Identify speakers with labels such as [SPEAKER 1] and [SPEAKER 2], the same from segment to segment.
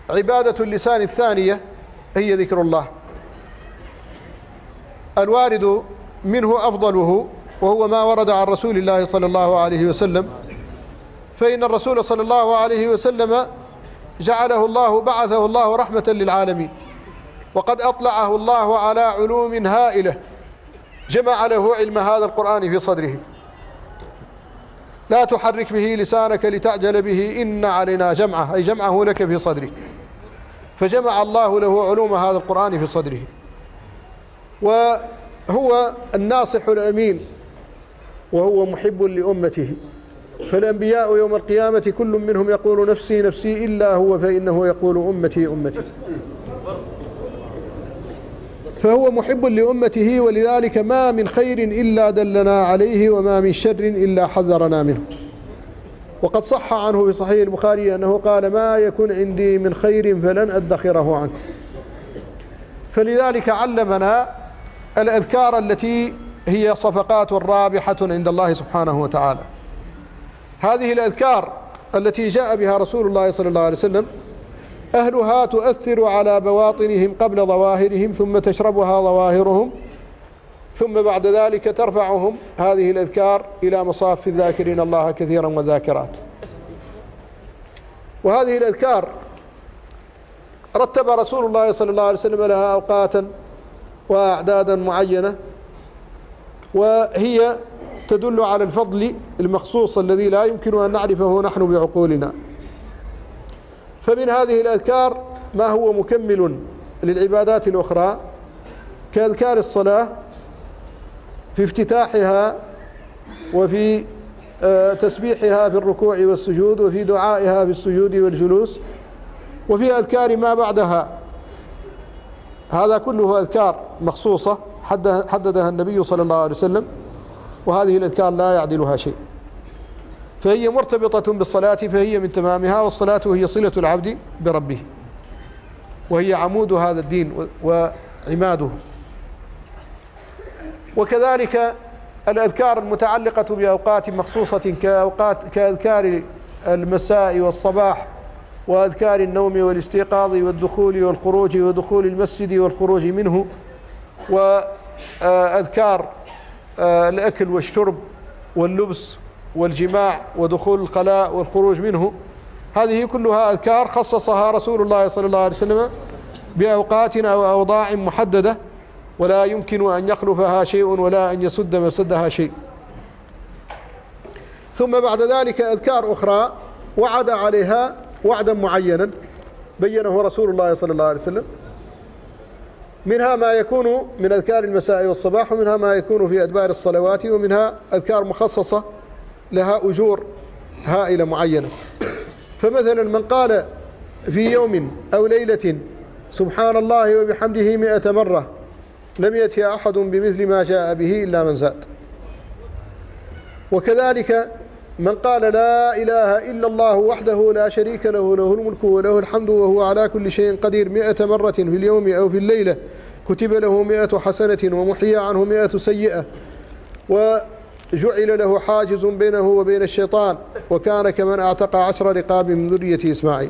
[SPEAKER 1] عبادة اللسان الثانية هي ذكر الله، الوارد منه أفضله وهو ما ورد عن رسول الله صلى الله عليه وسلم، فإن الرسول صلى الله عليه وسلم جعله الله بعثه الله رحمة للعالمين، وقد أطلعه الله على علوم هائلة جمع له علم هذا القرآن في صدره. لا تحرك به لسانك لتعجل به إن علينا جمعه، أي جمعه لك في صدرك، فجمع الله له علوم هذا القرآن في صدره. وهو الناصح الأمين وهو محب لأمته، فالأنبياء يوم القيامة كل منهم يقول نفسي نفسي إلا هو فإنه يقول أمتي أمتي، فهو محب لأمته، ولذلك ما من خير إلا دلنا عليه وما من شر إلا حذرنا منه. وقد صح عنه في صحيح البخاري أنه قال ما يكن عندي من خير فلن أدخره عنه. فلذلك علمنا الأذكار التي هي صفقات رابحة عند الله سبحانه وتعالى. هذه الأذكار التي جاء بها رسول الله صلى الله عليه وسلم أهلها تؤثر على بواطنهم قبل ظواهرهم، ثم تشربها ظواهرهم، ثم بعد ذلك ترفعهم هذه الأذكار إلى مصاف الذاكرين الله كثيرا والذاكرات. وهذه الأذكار رتب رسول الله صلى الله عليه وسلم لها أوقاتا وأعدادا معينة، وهي تدل على الفضل المخصوص الذي لا يمكن أن نعرفه نحن بعقولنا. فمن هذه الأذكار ما هو مكمل للعبادات الأخرى كأذكار الصلاة في افتتاحها وفي تسبيحها في الركوع والسجود وفي دعائها في السجود والجلوس وفي أذكار ما بعدها. هذا كله أذكار مخصوصة حددها النبي صلى الله عليه وسلم، وهذه الأذكار لا يعدلها شيء، فهي مرتبطة بالصلاة، فهي من تمامها، والصلاة هي صلة العبد بربه، وهي عمود هذا الدين وعماده. وكذلك الأذكار المتعلقة بأوقات مخصوصة كأذكار المساء والصباح، وأذكار النوم والاستيقاظ والدخول والخروج ودخول المسجد والخروج منه، وأذكار الأكل والشرب واللبس والجماع ودخول الخلاء والخروج منه. هذه كلها أذكار خصصها رسول الله صلى الله عليه وسلم بأوقات أو أوضاع محددة، ولا يمكن أن يخلفها شيء ولا أن يسد مسدها شيء. ثم بعد ذلك أذكار أخرى وعد عليها وعدا معينا بينه رسول الله صلى الله عليه وسلم، منها ما يكون من أذكار المساء والصباح، ومنها ما يكون في أدبار الصلوات، ومنها أذكار مخصصة لها أجور هائلة معينة. فمثلا من قال في يوم أو ليلة سبحان الله وبحمده 100 مرة لم يأتي أحد بمثل ما جاء به إلا من زاد. وكذلك من قال لا إله إلا الله وحده لا شريك له له الملك وله الحمد وهو على كل شيء قدير 100 مرة في اليوم أو في الليلة كتب له 100 حسنة ومحيا عنه 100 سيئة، وجعل له حاجز بينه وبين الشيطان، وكان كمن اعتق 10 رقاب من ذرية إسماعيل.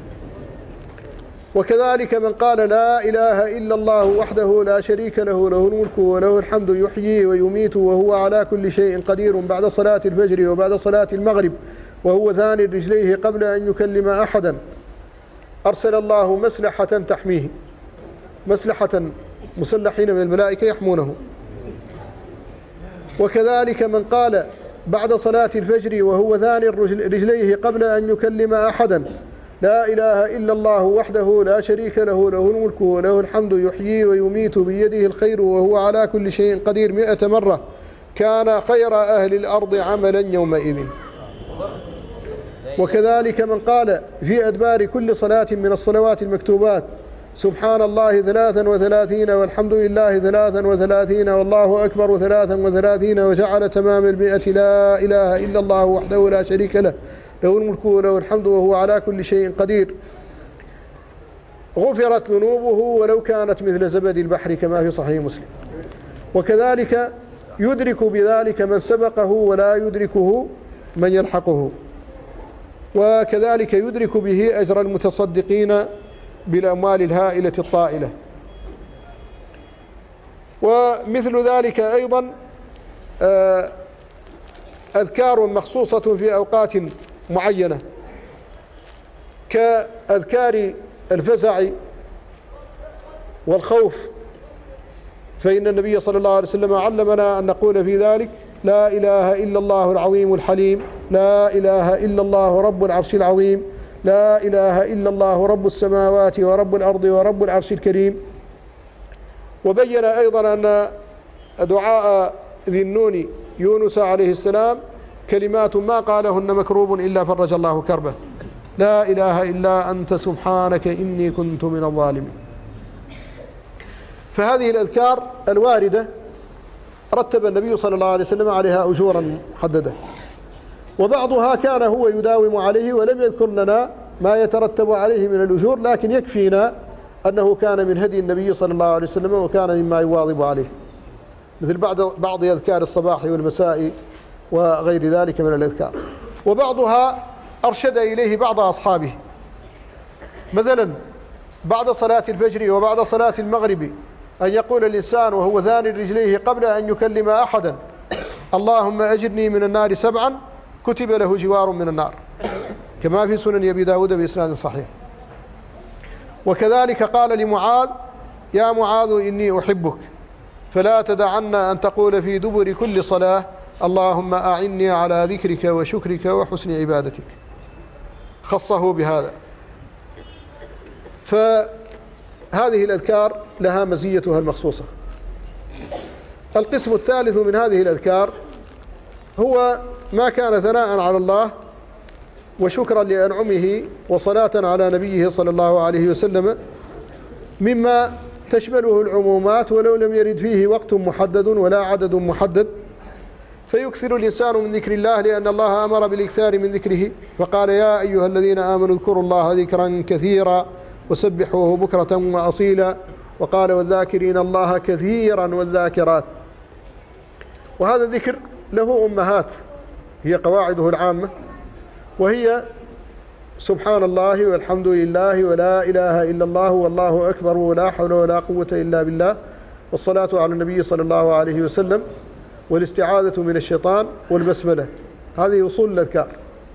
[SPEAKER 1] وكذلك من قال لا إله إلا الله وحده لا شريك له له الملك وله الحمد يحيي ويميت وهو على كل شيء قدير بعد صلاة الفجر وبعد صلاة المغرب وهو ثاني رجليه قبل أن يكلم أحدا أرسل الله مسلحة تحميه، مسلحة مسلحين من الملائكة يحمونه. وكذلك من قال بعد صلاة الفجر وهو ثاني رجليه قبل أن يكلم أحدا لا إله إلا الله وحده لا شريك له له الملك وله الحمد يحيي ويميت بيده الخير وهو على كل شيء قدير 100 مرة كان خير أهل الأرض عملا يومئذ. وكذلك من قال في أدبار كل صلاة من الصلوات المكتوبات سبحان الله 33 والحمد لله 33 والله أكبر 33 وجعل تمام 100 لا إله إلا الله وحده لا شريك له له الملك وله الحمد وهو على كل شيء قدير غفرت ذنوبه ولو كانت مثل زبد البحر كما في صحيح مسلم. وكذلك يدرك بذلك من سبقه ولا يدركه من يلحقه. وكذلك يدرك به أجر المتصدقين بالأموال الهائلة الطائلة. ومثل ذلك أيضا أذكار مخصوصة في أوقات معينة كأذكار الفزع والخوف، فإن النبي صلى الله عليه وسلم علمنا أن نقول في ذلك: لا إله إلا الله العظيم الحليم، لا إله إلا الله رب العرش العظيم، لا إله إلا الله رب السماوات ورب الأرض ورب العرش الكريم. وبين أيضا أن دعاء ذي النون يونس عليه السلام كلمات ما قالهن مكروب إلا فرج الله كربه، لا إله إلا أنت سبحانك إني كنت من الظالمين. فهذه الأذكار الواردة رتب النبي صلى الله عليه وسلم عليها أجورا محددة، وبعضها كان هو يداوم عليه ولم يذكر لنا ما يترتب عليه من الأجور، لكن يكفينا أنه كان من هدي النبي صلى الله عليه وسلم وكان مما يواظب عليه، مثل بعض أذكار الصباح والمساء وغير ذلك من الأذكار. وبعضها أرشد إليه بعض أصحابه، مثلا بعد صلاة الفجر وبعد صلاة المغرب أن يقول الإنسان وهو ثاني رجليه قبل أن يكلم أحدا: اللهم أجرني من النار 7 كتب له جوار من النار، كما في سنن أبي داود بإسناد صحيح. وكذلك قال لمعاذ: يا معاذ إني أحبك فلا تدعن أن تقول في دبر كل صلاة: اللهم أعني على ذكرك وشكرك وحسن عبادتك. خصه بهذا. فهذه الأذكار لها مزيتها المخصوصة. القسم الثالث من هذه الأذكار هو ما كان ثناء على الله وشكرا لأنعمه وصلاة على نبيه صلى الله عليه وسلم، مما تشمله العمومات ولو لم يرد فيه وقت محدد ولا عدد محدد، فيكثر الإنسان من ذكر الله لأن الله أمر بالإكثار من ذكره، فقال: يا أيها الذين آمنوا اذكروا الله ذكرا كثيرا وسبحوه بكرة وأصيلا، وقال: والذاكرين الله كثيرا والذاكرات. وهذا الذكر له أمهات هي قواعده العامة، وهي سبحان الله والحمد لله ولا إله إلا الله والله أكبر ولا حول ولا قوة إلا بالله، والصلاة على النبي صلى الله عليه وسلم، والاستعاذة من الشيطان، والبسملة. هذه أصول الأذكار،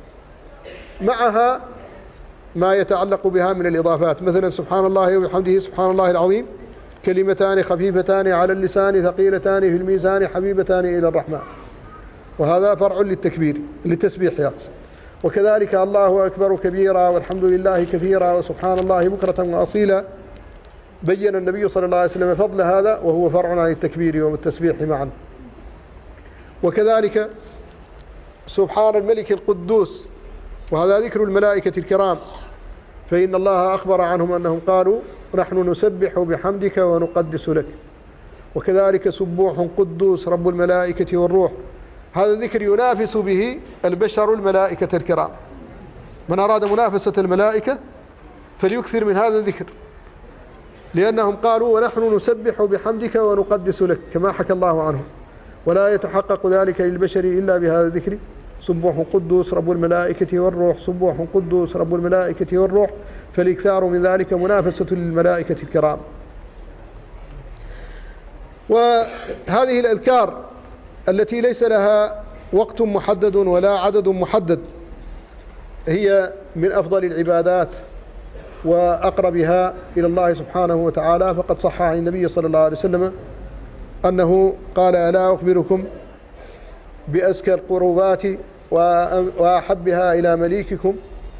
[SPEAKER 1] معها ما يتعلق بها من الإضافات، مثلا سبحان الله وبحمده سبحان الله العظيم، كلمتان خفيفتان على اللسان ثقيلتان في الميزان حبيبتان إلى الرحمن، وهذا فرع للتكبير للتسبيح يقصد. وكذلك الله أكبر كبيرا والحمد لله كثيرا وسبحان الله بكرة وأصيلا. بين النبي صلى الله عليه وسلم فضل هذا وهو فرع عن التكبير والتسبيح معا. وكذلك سبحان الملك القدوس، وهذا ذكر الملائكة الكرام، فإن الله أخبر عنهم أنهم قالوا: نحن نسبح بحمدك ونقدس لك. وكذلك سبوح قدوس رب الملائكة والروح، هذا الذكر ينافس به البشر الملائكة الكرام. من أراد منافسة الملائكة فليكثر من هذا الذكر، لأنهم قالوا: ونحن نسبح بحمدك ونقدس لك، كما حكى الله عنهم. ولا يتحقق ذلك للبشر إلا بهذا الذكر: سبوح قدوس رب الملائكة والروح، سبوح قدوس رب الملائكة والروح. فالإكثار من ذلك منافسة للملائكة الكرام. وهذه الأذكار التي ليس لها وقت محدد ولا عدد محدد هي من أفضل العبادات وأقربها إلى الله سبحانه وتعالى، فقد صح عن النبي صلى الله عليه وسلم أنه قال: ألا أخبركم بأزكى القربات وأحبها إلى مليككم؟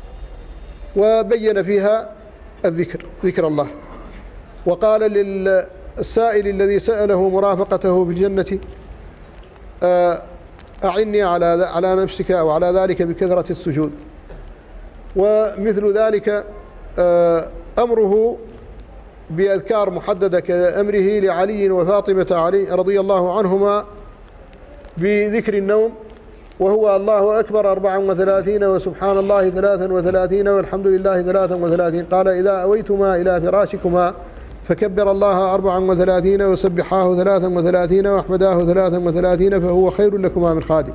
[SPEAKER 1] وبين فيها ذكر الله. وقال للسائل الذي سأله مرافقته في الجنة: أعني على نفسك أو على ذلك بكثرة السجود. ومثل ذلك أمره بأذكار محددة كأمره لعلي وفاطمة علي رضي الله عنهما بذكر النوم، وهو الله أكبر 34 وسبحان الله 33 والحمد لله 33. قال: إذا أويتما إلى فراشكما فكبر الله 34 وسبحاه 33 واحمداه 33 فهو خير لكما من خادم.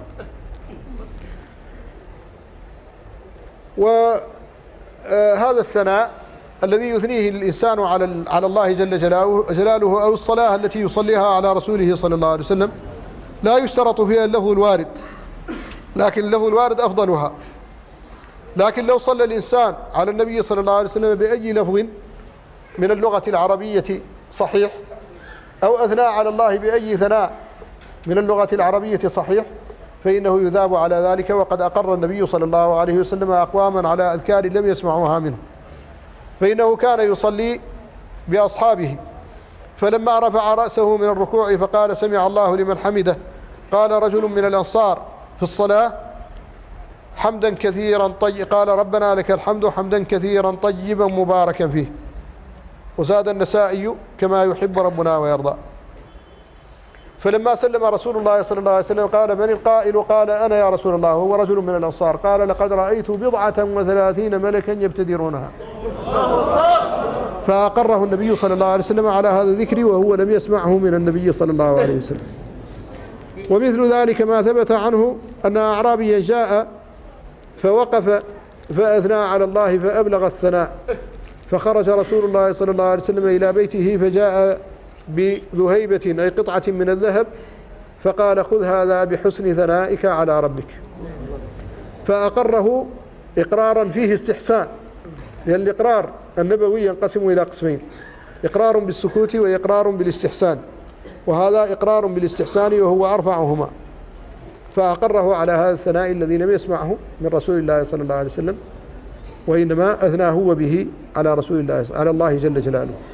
[SPEAKER 1] وهذا الثناء الذي يثنيه الإنسان على الله جل جلاله أو الصلاة التي يصليها على رسوله صلى الله عليه وسلم لا يشترط فيها اللفظ الوارد، لكن اللفظ الوارد أفضلها. لكن لو صلى الإنسان على النبي صلى الله عليه وسلم بأي لفظ من اللغة العربية صحيح، أو أثنى على الله بأي ثناء من اللغة العربية صحيح، فإنه يذاب على ذلك. وقد أقر النبي صلى الله عليه وسلم أقواما على أذكار لم يسمعوها منه، فإنه كان يصلي بأصحابه، فلما رفع رأسه من الركوع فقال سمع الله لمن حمده، قال رجل من الأنصار في الصلاة حمدا كثيرا قال ربنا لك الحمد حمدا كثيرا طيبا مباركا فيه. وزاد النسائي كما يحب ربنا ويرضى. فلما سلم رسول الله صلى الله عليه وسلم قال من القائل؟ قال أنا يا رسول الله، وهو رجل من الأنصار. قال لقد رأيت 37 ملكا يبتدرونها. فأقره النبي صلى الله عليه وسلم على هذا الذكر، وهو لم يسمعه من النبي صلى الله عليه وسلم. ومثل ذلك ما ثبت عنه أن أعرابيا جاء فوقف فأثنى على الله فأبلغ الثناء، فخرج رسول الله صلى الله عليه وسلم إلى بيته فجاء بذهيبة أي قطعة من الذهب، فقال خذ هذا بحسن ثنائك على ربك. فأقره إقرارا فيه استحسان، لأن الإقرار النبوي ينقسم إلى قسمين: إقرار بالسكوت وإقرار بالاستحسان، وهذا إقرار بالاستحسان وهو أرفعهما. فأقره على هذا الثناء الذي لم يسمعه من رسول الله صلى الله عليه وسلم، وإنما أثنى هو به على رسول الله على الله جل جلاله.